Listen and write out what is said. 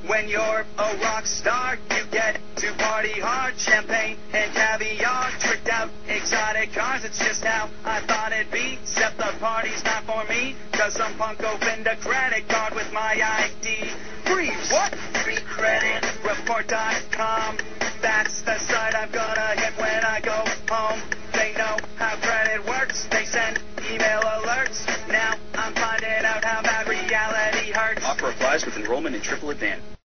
When you're a rock star, you get to party hard. Champagne and caviar, tricked out exotic cars. It's just how I thought it'd be, except the party's not for me, cause some punk opened a credit card with my ID. Freeze! What? Free credit report.com. That's the site I'm gonna hit when I go home. They know how credit works. They send email alerts. Now I'm finding out how bad reality hurts. Offer applies with enrollment in Triple Advance.